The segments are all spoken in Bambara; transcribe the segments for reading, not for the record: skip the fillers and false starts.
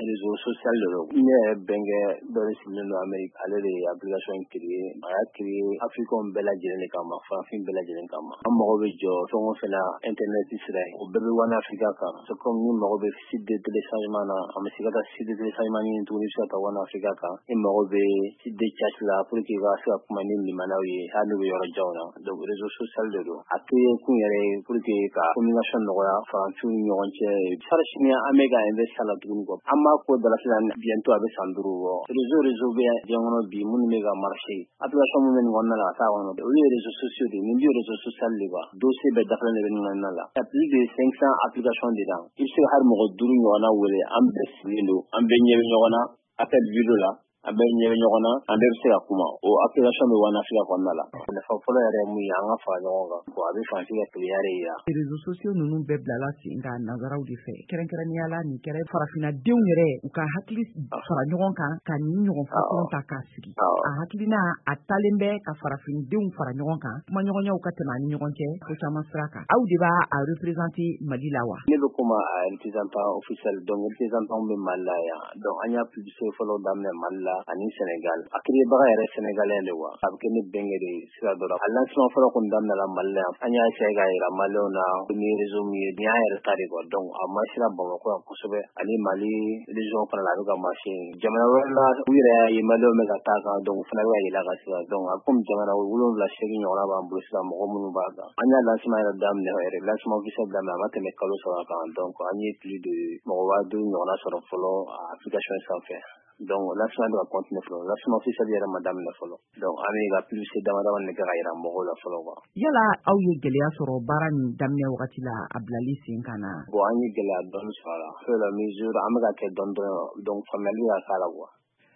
réseau social de l'eau. Il y a Bengue dans le cinéma d'Amérique, aller les applications créées, Africain Bella Jenkama, Fanfin Bella Jenkama. Un Morobejo, son fait la Internet Israël, au Bébé One Africa, c'est comme nous Morobe site de téléchargement, en Messigata site de téléchargement in Tunisia, One Africa, et Morobe site de chat là, pour qu'il va faire comme un Manawi, Hanou Yorjana, le réseau social de l'eau. Après, pour qu'il y ait communication de la Fanfin Yoranche, Sarachimia Amega et Vesala Dungo. Amako de la Filan, bientôt avec Sandro. Réseau bien, Diamono Bi, Munimega marché. Application Moulin Wanala, Tawana, les réseaux sociaux, les réseaux sociaux, dossier Bedafran Nala. Il y a plus de 500 applications dedans. Il se harmo Duruna, où les Ambes, Ambenya, appel Villa. Abe nyere nyogona ande se akuma o application be wana fika konnala na fa folo yare mu yanga fa nyonga ko abi fa fika cleare ya réseaux sociaux nunu be blala singa nazaraw de fe keren yala ni kere farafina dew yere u ka hakili fara nyogon kan ni nyogon fa ta ka sigi a hakilina a talembe ka farafin dew fara nyogon kan ma nyogon yaw ka temani nyogon ke ko chama fraka aw de ba a représenter Mali lawa ne be kuma a représentant officiel donc représentant be malaya donc anya publicité folo damne malla ani Sénégal akiri baga yɛrɛ sénégalais le wa a bɛ kɛ ne bɛnkɛ de sira dɔ la a lancement fɔlɔ kun daminɛla Mali la an y'a essayé k'a yira maliyɛnw na ni réseau min ye nin y'a yɛrɛ ta de quoi donc a marché la Bamakɔ yan kosɛbɛ ani Mali région fana la a bɛ ka marché jamana wɛrɛ la u yɛrɛ y'a ye maliyɛnw bɛ ka taa kan donc fana bɛ ka yɛlɛ ka sira donc a comme jamana 7-8 ɲɔgɔnna b'an bolo sisan mɔgɔ minnu b'a kan an y'a lancement yɛrɛ daminɛ yɛrɛ lancement officiel daminɛ a ma tɛmɛ kalo 3 kan donc an ye plus de mɔgɔ 5,000 ɲɔgɔnna sɔrɔ fɔlɔ application sanfɛ. Donc, lancement doit continuer. Lancement officiel est madame la follow. Donc, avec la publicité d'Amadama Negara, Moro la follow. Yala, au Yegelia sur Baran Damne Wakila, Ablali Sinkana. Bon, on y a donné ça. Sur la mesure, Amaka donc, familier à Salawa.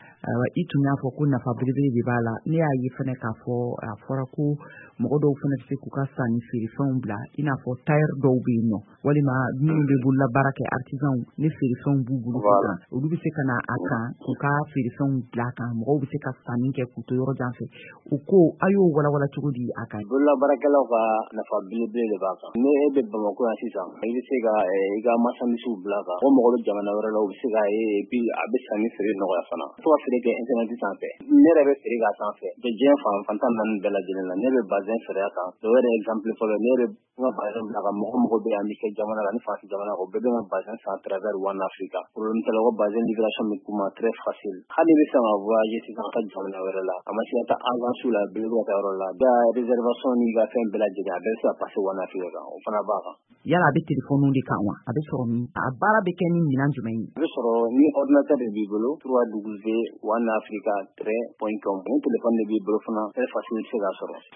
Itu na fɔ ko nafa belebele de b'a la ne y'a ye fɛnɛ k'a fɔ a fɔra ko mɔgɔ dɔw fɛnɛ bɛ se k'u ka sanni feerefɛnw bila i n'a fɔ tailleur dɔw bɛ yen nɔ walima minnu bɛ bolola baara kɛ artisanw ne feerefɛnw b'u bolo sisan olu bɛ se ka na a kan k'u ka feerefɛnw bila a kan mɔgɔw bɛ se ka sanni kɛ k'u to yɔrɔ jan fɛ u ko a y'o walawala cogo di a kan bolola baarakɛlaw ka nafa belebele de b'a kan ne e bɛ Bamakɔ yan sisan i bɛ se ka i ka marchandise bila kan o mɔgɔ bɛ jamana wɛrɛ la u bɛ se ka ye et puis a bɛ sanni feere nɔgɔya fana feere kɛ internet sanfɛ ne yɛrɛ bɛ feere k'a sanfɛ de diɲɛ fantan naani bɛɛ lajɛlen na ne bɛ bazin feere kan o yɛrɛ exemple fɔlɔ ne yɛrɛ n ka bazin bila ka mɔgɔ bɛ yan bɛ kɛ jamana la ni Faransi jamana o bɛɛ bɛ ka bazin san à travers One Africa problème tɛ la ko bazin livration bɛ kuma très facile hali bɛ fɛn ka voyager sisan ka jamana wɛrɛ la a ma se ka taa agence la bɛɛ bɛ ka yɔrɔ la da réservation ni ka fɛn bɛɛ lajɛlen a bɛɛ bɛ se ka passer One Africa kan o fana b'a kan yala a bɛ téléphone de kan wa a bɛ sɔrɔ min a baara bɛ kɛ ni minɛn jumɛn ye a bɛ sɔrɔ ni ordinateur de b'i bolo 3W1africa.com ni téléphone de b'i bolo fana très facile se k'a sɔrɔ